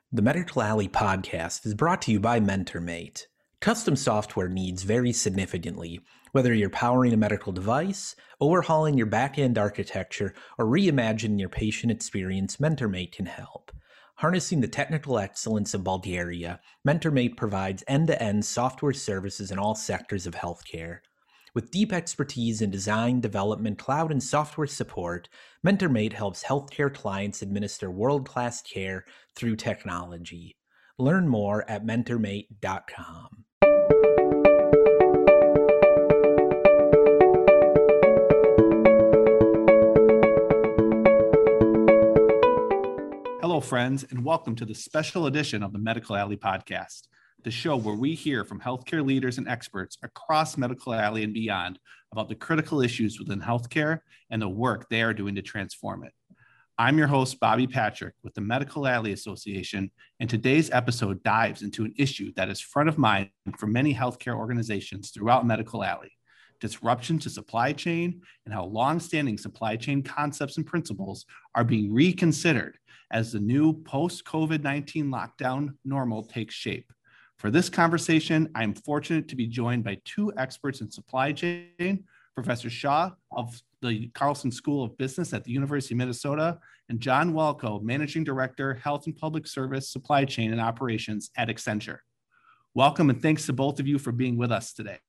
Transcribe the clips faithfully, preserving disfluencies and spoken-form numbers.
The Medical Alley podcast is brought to you by MentorMate. Custom software needs vary significantly. Whether you're powering a medical device, overhauling your back-end architecture, or reimagining your patient experience, MentorMate can help. Harnessing the technical excellence of Bulgaria, MentorMate provides end-to-end software services in all sectors of healthcare. With deep expertise in design, development, cloud, and software support, MentorMate helps healthcare clients administer world-class care through technology. Learn more at mentormate dot com. Hello, friends, and welcome to the special edition of the Medical Alley podcast, the show where we hear from healthcare leaders and experts across Medical Alley and beyond about the critical issues within healthcare and the work they are doing to transform it. I'm your host, Bobby Patrick, with the Medical Alley Association, and today's episode dives into an issue that is front of mind for many healthcare organizations throughout Medical Alley: disruption to supply chain and how long-standing supply chain concepts and principles are being reconsidered as the new post-COVID nineteen lockdown normal takes shape. For this conversation, I am fortunate to be joined by two experts in supply chain, Professor Shaw of the Carlson School of Business at the University of Minnesota, and John Welko, Managing Director, Health and Public Service, Supply Chain and Operations at Accenture. Welcome, and thanks to both of you for being with us today.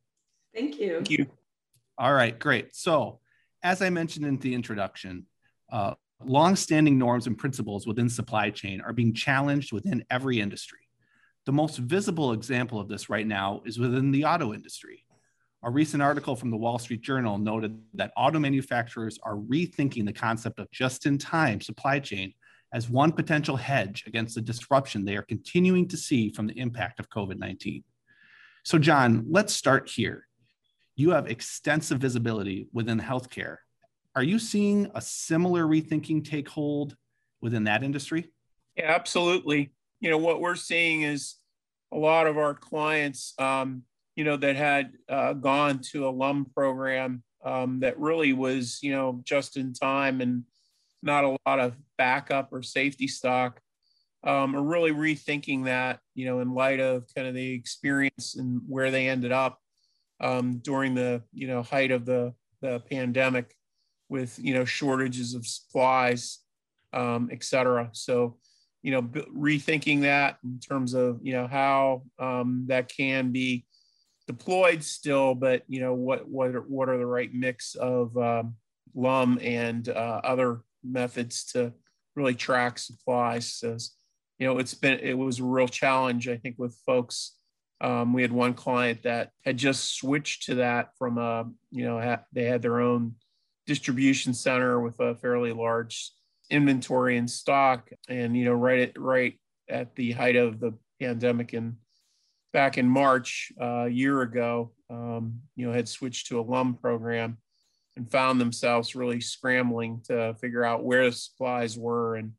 Thank you. Thank you. All right, great. So, as I mentioned in the introduction, uh, long-standing norms and principles within supply chain are being challenged within every industry. The most visible example of this right now is within the auto industry. A recent article from the Wall Street Journal noted that auto manufacturers are rethinking the concept of just-in-time supply chain as one potential hedge against the disruption they are continuing to see from the impact of COVID nineteen. So, John, let's start here. You have extensive visibility within healthcare. Are you seeing a similar rethinking take hold within that industry? Yeah, absolutely. You know, what we're seeing is a lot of our clients, um, you know, that had uh, gone to a L U M program um, that really was, you know, just in time and not a lot of backup or safety stock, um, are really rethinking that, you know, in light of kind of the experience and where they ended up um, during the, you know, height of the, the pandemic with, you know, shortages of supplies, um, et cetera. So, you know, b- rethinking that in terms of, you know, how um, that can be deployed still, but, you know, what what are, what are the right mix of um, L U M and uh, other methods to really track supplies. So, you know, it's been, it was a real challenge, I think, with folks. Um, we had one client that had just switched to that from a, you know, ha- they had their own distribution center with a fairly large inventory in stock, and you know, right at right at the height of the pandemic, and back in March uh, a year ago, um, you know, had switched to a L U M program and found themselves really scrambling to figure out where the supplies were and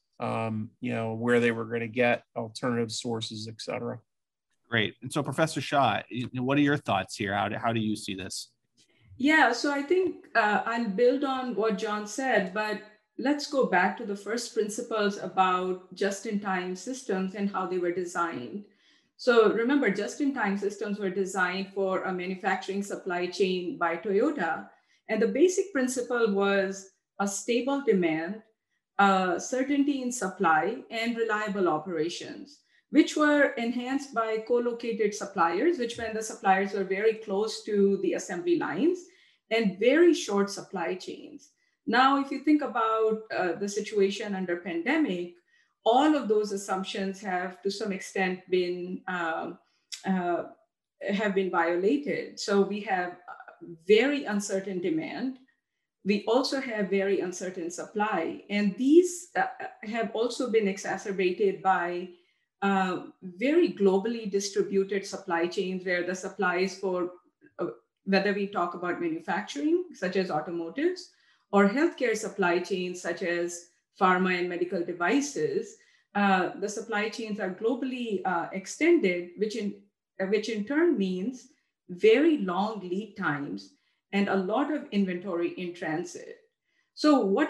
um, you know, where they were going to get alternative sources, et cetera. Great. And so, Professor Shaw, what are your thoughts here? How do, how do you see this? Yeah, so I think uh, I'll build on what John said, but let's go back to the first principles about just-in-time systems and how they were designed. So remember, just-in-time systems were designed for a manufacturing supply chain by Toyota. And the basic principle was a stable demand, uh, certainty in supply, and reliable operations, which were enhanced by co-located suppliers, which meant the suppliers were very close to the assembly lines, and very short supply chains. Now, if you think about uh, the situation under pandemic, all of those assumptions have to some extent been uh, uh, have been violated. So we have very uncertain demand. We also have very uncertain supply. And these uh, have also been exacerbated by uh, very globally distributed supply chains, where the supplies for, uh, whether we talk about manufacturing, such as automotives, or healthcare supply chains, such as pharma and medical devices, uh, the supply chains are globally uh, extended, which in, which in turn means very long lead times and a lot of inventory in transit. So what it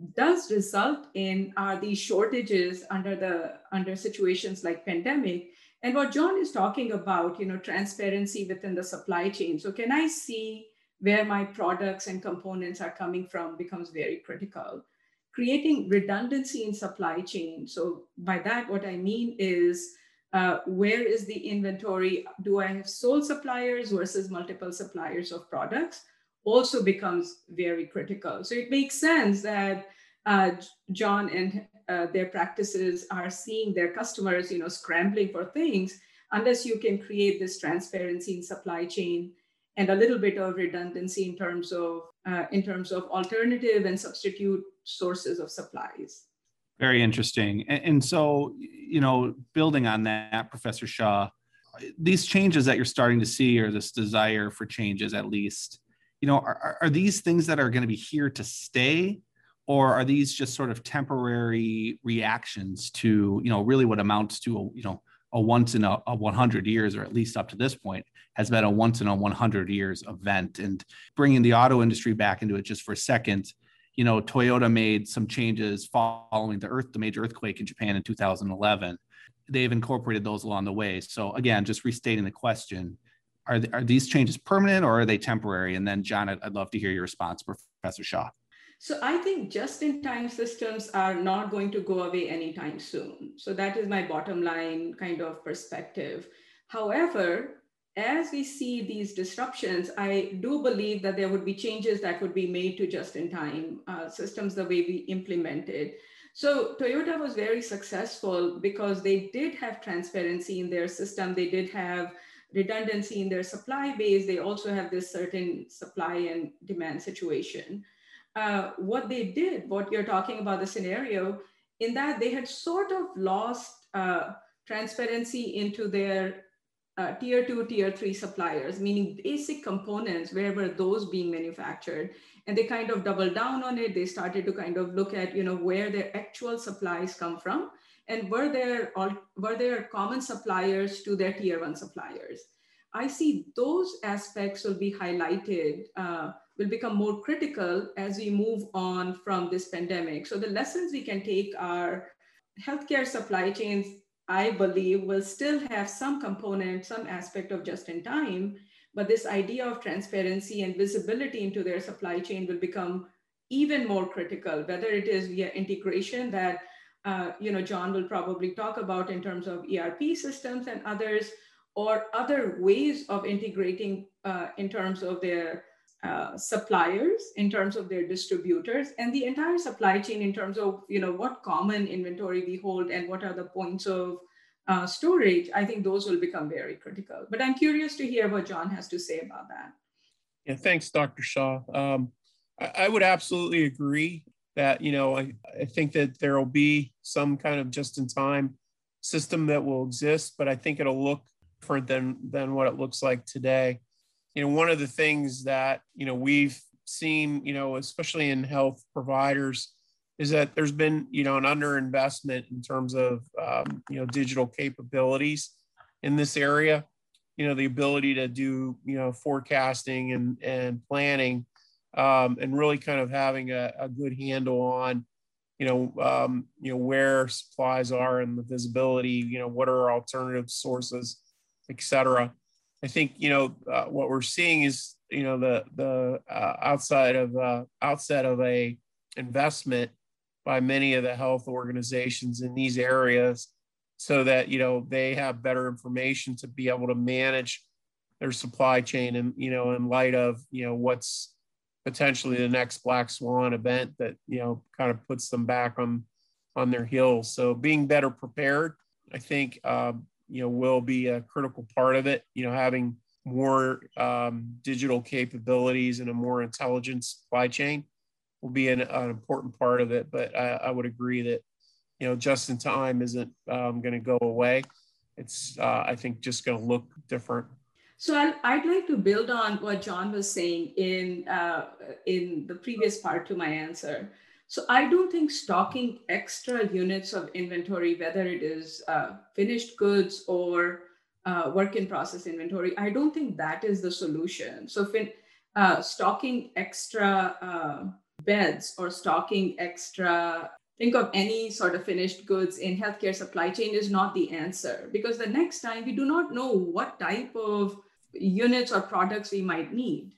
does result in are these shortages under the under situations like pandemic. And what John is talking about, you know, transparency within the supply chain. So can I see where my products and components are coming from becomes very critical. Creating redundancy in supply chain. So by that, what I mean is, uh, where is the inventory? Do I have sole suppliers versus multiple suppliers of products? Also becomes very critical. So it makes sense that uh, John and uh, their practices are seeing their customers, you know, scrambling for things, unless you can create this transparency in supply chain and a little bit of redundancy in terms of uh, in terms of alternative and substitute sources of supplies. Very interesting. And, and so, you know, building on that, Professor Shah, these changes that you're starting to see, or this desire for changes at least, you know, are, are these things that are going to be here to stay? Or are these just sort of temporary reactions to, you know, really what amounts to, a, you know, a once in a, a one hundred years, or at least up to this point, has been a once in a one hundred years event? And bringing the auto industry back into it just for a second, you know, Toyota made some changes following the earth, the major earthquake in Japan in two thousand eleven. They've incorporated those along the way. So again, just restating the question, are, th- are these changes permanent or are they temporary? And then John, I'd, I'd love to hear your response, Professor Shah. So I think just-in-time systems are not going to go away anytime soon. So that is my bottom line kind of perspective. However, as we see these disruptions, I do believe that there would be changes that would be made to just-in-time uh, systems, the way we implement it. So Toyota was very successful because they did have transparency in their system. They did have redundancy in their supply base. They also have this certain supply and demand situation. Uh, what they did, what you're talking about the scenario, in that they had sort of lost uh, transparency into their uh, tier two, tier three suppliers, meaning basic components, where were those being manufactured? And they kind of doubled down on it. They started to kind of look at, you know, where their actual supplies come from, and were there all, were there common suppliers to their tier one suppliers. I see those aspects will be highlighted, uh, will become more critical as we move on from this pandemic. So the lessons we can take are healthcare supply chains, I believe, will still have some component, some aspect of just in time, but this idea of transparency and visibility into their supply chain will become even more critical, whether it is via integration that, uh, you know, John will probably talk about in terms of E R P systems and others, or other ways of integrating uh, in terms of their uh, suppliers, in terms of their distributors, and the entire supply chain in terms of, you know, what common inventory we hold and what are the points of uh, storage. I think those will become very critical. But I'm curious to hear what John has to say about that. Yeah, thanks, Doctor Shah. Um, I, I would absolutely agree that, you know, I, I think that there will be some kind of just-in-time system that will exist, but I think it'll look different than than what it looks like today. You know, one of the things that, you know, we've seen, you know, especially in health providers, is that there's been, you know, an underinvestment in terms of, um, you know, digital capabilities in this area. You know, the ability to do, you know, forecasting and, and planning, um, and really kind of having a, a good handle on, you know, um, you know, where supplies are and the visibility, you know, what are alternative sources, et cetera. I think, you know, uh, what we're seeing is, you know, the the uh, outside of uh, outset of a investment by many of the health organizations in these areas, so that, you know, they have better information to be able to manage their supply chain, and, you know, in light of, you know, what's potentially the next black swan event that, you know, kind of puts them back on on their heels. So being better prepared, I think, um, you know, will be a critical part of it. You know, having more um, digital capabilities and a more intelligent supply chain will be an, an important part of it. But I, I would agree that, you know, just in time isn't um, going to go away. It's, uh, I think, just going to look different. So I'd, I'd like to build on what John was saying in uh, in the previous part to my answer. So I don't think stocking extra units of inventory, whether it is uh, finished goods or uh, work in process inventory, I don't think that is the solution. So fin- uh, stocking extra uh, beds or stocking extra, think of any sort of finished goods in healthcare supply chain is not the answer, because the next time we do not know what type of units or products we might need.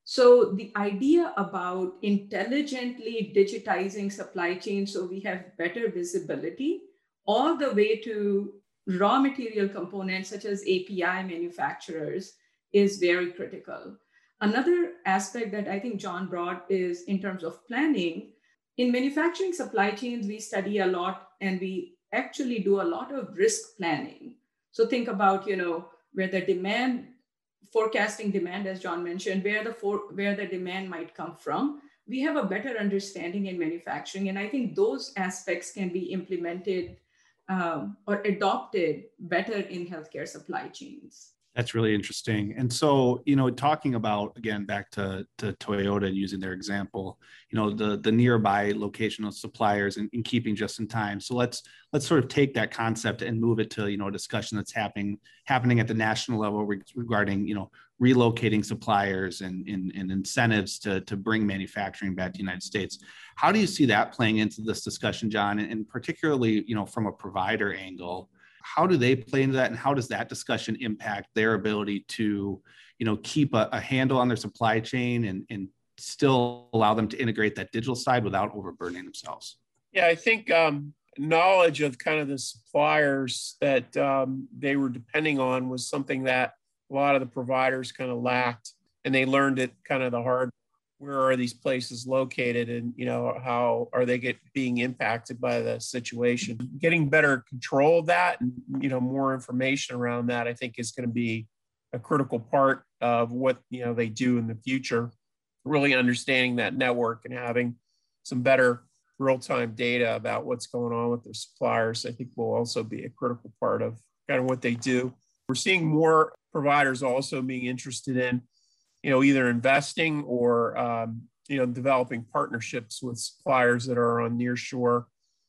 So the idea about intelligently digitizing supply chains so we have better visibility all the way to raw material components such as A P I manufacturers is very critical. Another aspect that I think John brought is in terms of planning. In manufacturing supply chains, we study a lot and we actually do a lot of risk planning. So think about, you know, where the demand, forecasting demand, as John mentioned, where the for, where the demand might come from. We have a better understanding in manufacturing, and I think those aspects can be implemented um, or adopted better in healthcare supply chains. That's really interesting. And so, you know, talking about, again, back to, to Toyota and using their example, you know, the, the nearby location of suppliers and, and keeping just in time. So let's, let's sort of take that concept and move it to, you know, a discussion that's happening, happening at the national level regarding, you know, relocating suppliers and, and, and incentives to, to bring manufacturing back to the United States. How do you see that playing into this discussion, John? And, and particularly, you know, from a provider angle, how do they play into that, and how does that discussion impact their ability to, you know, keep a, a handle on their supply chain and, and still allow them to integrate that digital side without overburdening themselves? Yeah, I think um, knowledge of kind of the suppliers that um, they were depending on was something that a lot of the providers kind of lacked, and they learned it kind of the hard. Where are these places located, and you know, how are they get being impacted by the situation? Getting better control of that, and you know, more information around that, I think is going to be a critical part of what you know they do in the future. Really understanding that network and having some better real-time data about what's going on with their suppliers, I think will also be a critical part of kind of what they do. We're seeing more providers also being interested in, you know, either investing or, um, you know, developing partnerships with suppliers that are on nearshore,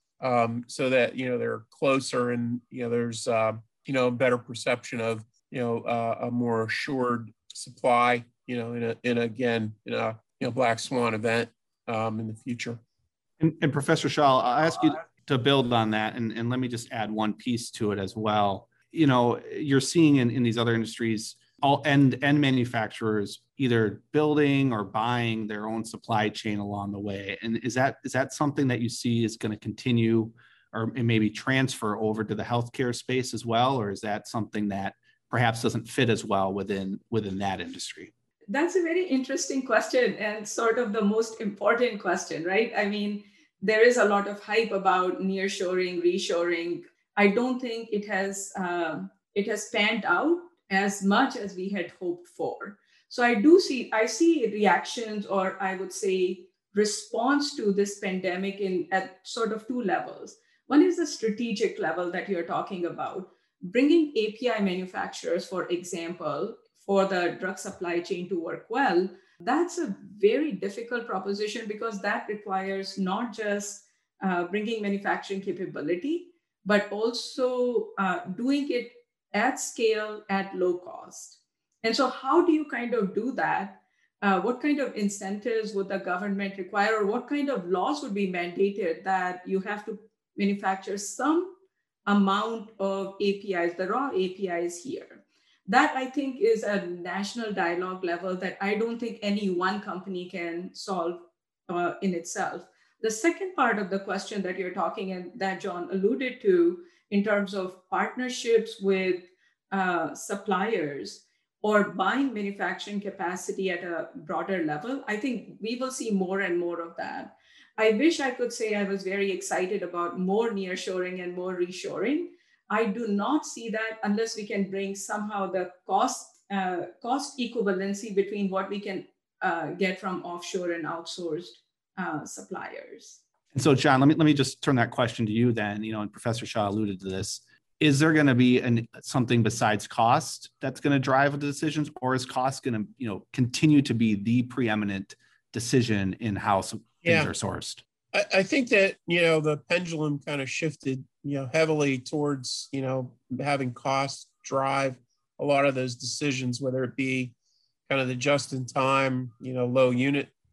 um, so that, you know, they're closer and, you know, there's, uh, you know, a better perception of, you know, uh, a more assured supply, you know, in a, in a, again, in a, you know, black swan event um, in the future. And, and Professor Shah, I'll ask you to build on that. And, and let me just add one piece to it as well. You know, you're seeing in, in these other industries, all end, end manufacturers either building or buying their own supply chain along the way. And is that is that something that you see is going to continue or maybe transfer over to the healthcare space as well? Or is that something that perhaps doesn't fit as well within, within that industry? That's a very interesting question and sort of the most important question, right? I mean, there is a lot of hype about nearshoring, reshoring. I don't think it has uh, it has panned out as much as we had hoped for. So I do see, I see reactions, or I would say response to this pandemic in at sort of two levels. One is the strategic level that you're talking about, bringing A P I manufacturers, for example, for the drug supply chain to work well. That's a very difficult proposition because that requires not just uh, bringing manufacturing capability, but also uh, doing it at scale, at low cost. And so how do you kind of do that? Uh, what kind of incentives would the government require, or what kind of laws would be mandated that you have to manufacture some amount of A P Is, the raw A P Is here? That, I think, is a national dialogue level that I don't think any one company can solve uh, in itself. The second part of the question that you're talking and that John alluded to in terms of partnerships with uh, suppliers or buying manufacturing capacity at a broader level, I think we will see more and more of that. I wish I could say I was very excited about more nearshoring and more reshoring. I do not see that unless we can bring somehow the cost uh, cost equivalency between what we can uh, get from offshore and outsourced uh, suppliers. And so, John, let me let me just turn that question to you then. You know, and Professor Shah alluded to this. Is there going to be an, something besides cost that's going to drive the decisions, or is cost going to, you know, continue to be the preeminent decision in how some yeah. things are sourced? I, I think that, you know, the pendulum kind of shifted, you know, heavily towards, you know, having cost drive a lot of those decisions, whether it be kind of the just in time, you know, low unit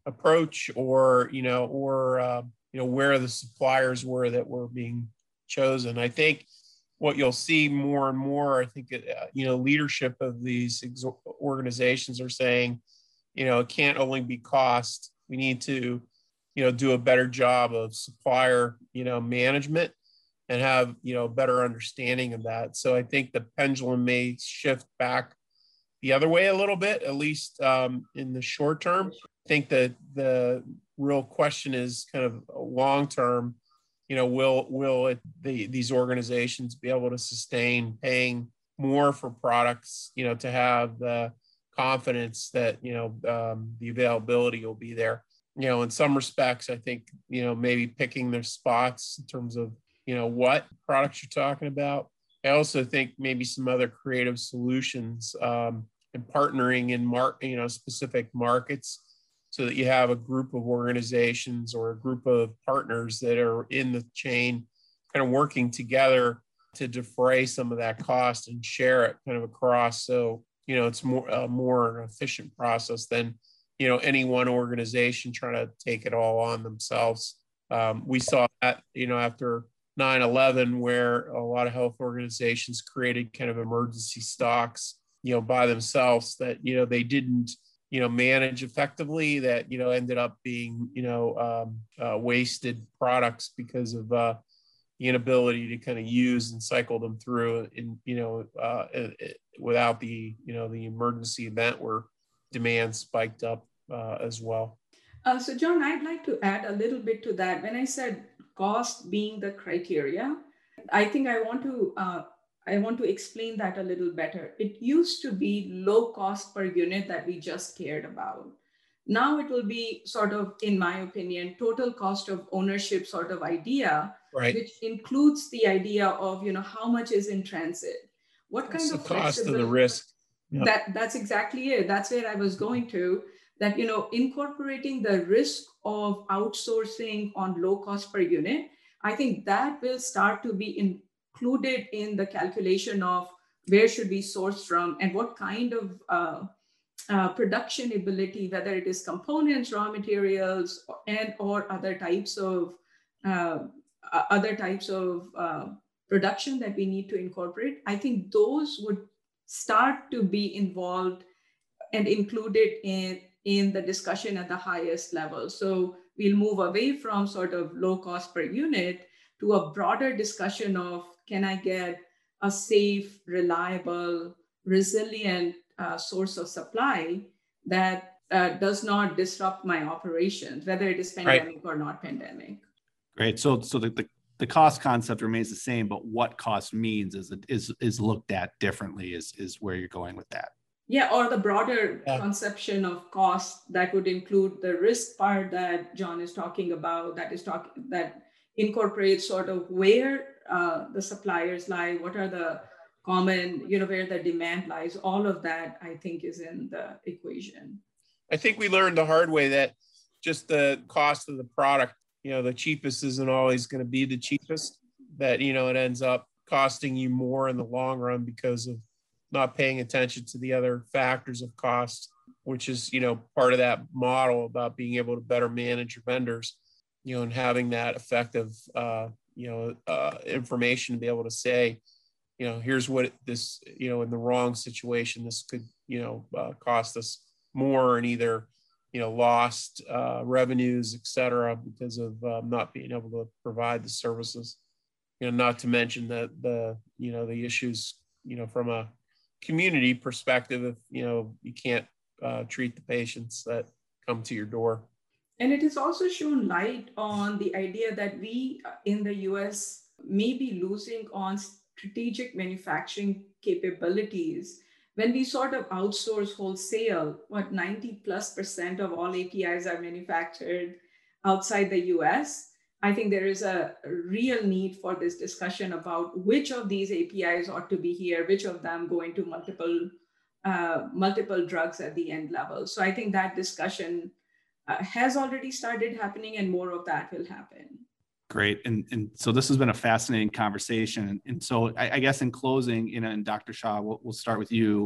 approach, or, you know, or, uh, you know, where the suppliers were that were being chosen. I think what you'll see more and more, I think, uh, you know, leadership of these ex- organizations are saying, you know, it can't only be cost. We need to, you know, do a better job of supplier, you know, management and have, you know, better understanding of that. So I think the pendulum may shift back the other way a little bit, at least um, in the short term. I think that the real question is kind of long term. You know, will will it, the, these organizations be able to sustain paying more for products? You know, to have the confidence that, you know, um, the availability will be there. You know, in some respects, I think, you know, maybe picking their spots in terms of, you know, what products you're talking about. I also think maybe some other creative solutions um, and partnering in mar- you know, specific markets, so that you have a group of organizations or a group of partners that are in the chain kind of working together to defray some of that cost and share it kind of across. So, you know, it's more a more efficient process than, you know, any one organization trying to take it all on themselves. Um, we saw that, you know, after nine eleven, where a lot of health organizations created kind of emergency stocks, you know, by themselves that, you know, they didn't, you know, manage effectively, that, you know, ended up being, you know, um, uh, wasted products because of uh, the inability to kind of use and cycle them through in, you know, uh, it, without the, you know, the emergency event where demand spiked up uh, as well. Uh, so John, I'd like to add a little bit to that. When I said cost being the criteria, I think I want to uh, I want to explain that a little better. It used to be low cost per unit that we just cared about. Now it will be sort of, in my opinion, total cost of ownership sort of idea, right, which includes the idea of, you know, how much is in transit, what That's kind the of cost of the flexibility. risk. Yep. That that's exactly it. That's where I was going to. That, you know, incorporating the risk of outsourcing on low cost per unit, I think that will start to be included in the calculation of where should we source from and what kind of uh, uh, production ability, whether it is components, raw materials, and or other types of uh, other types of uh, production that we need to incorporate. I think those would start to be involved and included in in the discussion at the highest level. So we'll move away from sort of low cost per unit to a broader discussion of, can I get a safe, reliable, resilient uh, source of supply that uh, does not disrupt my operations, whether it is pandemic right. or not pandemic. Great. So, so the, the, the cost concept remains the same, but what cost means is is is looked at differently. Is is where you're going with that? Yeah, or the broader yeah. conception of cost that would include the risk part that John is talking about, that is talking that incorporates sort of where uh, the suppliers lie, what are the common, you know, where the demand lies. All of that, I think, is in the equation. I think we learned the hard way that just the cost of the product, you know, the cheapest isn't always going to be the cheapest, that, you know, it ends up costing you more in the long run because of not paying attention to the other factors of cost, which is, you know, part of that model about being able to better manage your vendors, you know, and having that effective, uh, you know, uh, information to be able to say, you know, here's what this, you know, in the wrong situation, this could, you know, uh, cost us more in either, you know, lost uh, revenues, et cetera, because of um, not being able to provide the services, you know, not to mention the, the, you know, the issues, you know, from a community perspective, if, you know, you can't uh, treat the patients that come to your door. And it has also shown light on the idea that we in the U S may be losing on strategic manufacturing capabilities when we sort of outsource wholesale. What, ninety plus percent of all A P Is are manufactured outside the U S. I think there is a real need for this discussion about which of these A P Is ought to be here, which of them go into multiple uh, multiple drugs at the end level. So I think that discussion uh, has already started happening, and more of that will happen. Great. And, and so this has been a fascinating conversation. And so I, I guess in closing, you know, and Doctor Shah, we'll, we'll start with you.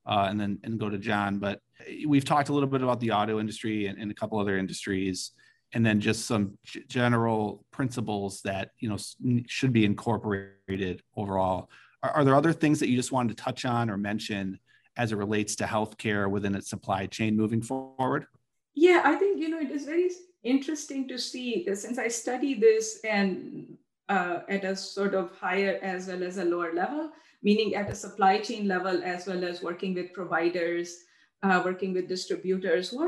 uh, and then and go to John. But we've talked a little bit about the auto industry and, and a couple other industries, and then just some g- general principles that, you know, should be incorporated overall. Are, are there other things that you just wanted to touch on or mention as it relates to healthcare within its supply chain moving forward? Yeah, I think, you know, it is very interesting to see, since I study this and uh, at a sort of higher as well as a lower level, meaning at a supply chain level, as well as working with providers, uh, working with distributors. What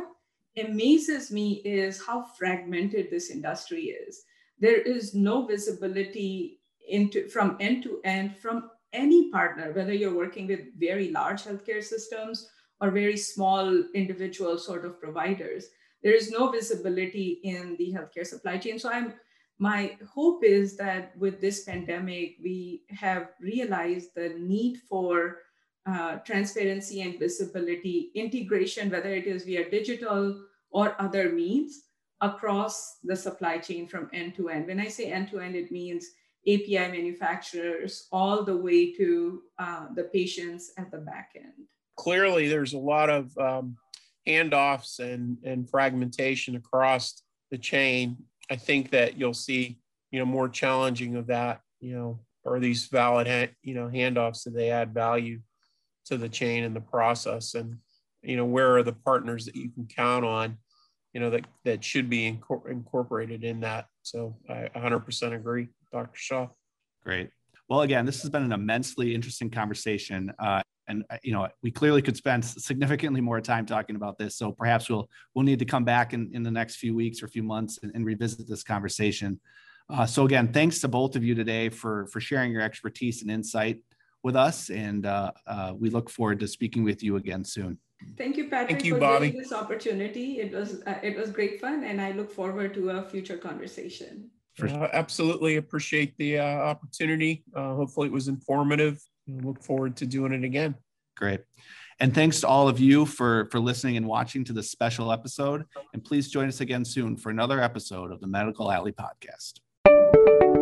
amazes me is how fragmented this industry is. There is no visibility into from end to end from any partner, whether you're working with very large healthcare systems or very small individual sort of providers. There is no visibility in the healthcare supply chain. So I'm my hope is that with this pandemic, we have realized the need for uh, transparency and visibility, integration, whether it is via digital or other means across the supply chain from end to end. When I say end to end, it means A P I manufacturers all the way to uh, the patients at the back end. Clearly, there's a lot of um, handoffs and, and fragmentation across the chain. I think that you'll see, you know, more challenging of that, you know, are these valid, ha- you know, handoffs, do they add value to the chain and the process? And, you know, where are the partners that you can count on, you know, that, that should be incor- incorporated in that? So I one hundred percent agree, Doctor Shah. Great. Well, again, this has been an immensely interesting conversation. Uh, and, you know, we clearly could spend significantly more time talking about this. So perhaps we'll we'll need to come back in, in the next few weeks or few months and, and revisit this conversation. Uh, so again, thanks to both of you today for, for sharing your expertise and insight with us. And uh, uh, we look forward to speaking with you again soon. Thank you, Patrick, Thank you, for Bobby. giving this opportunity. It was uh, it was great fun, and I look forward to a future conversation. Uh, absolutely appreciate the uh, opportunity. Uh, hopefully it was informative. I look forward to doing it again. Great. And thanks to all of you for, for listening and watching to this special episode. And please join us again soon for another episode of the Medical Alley Podcast.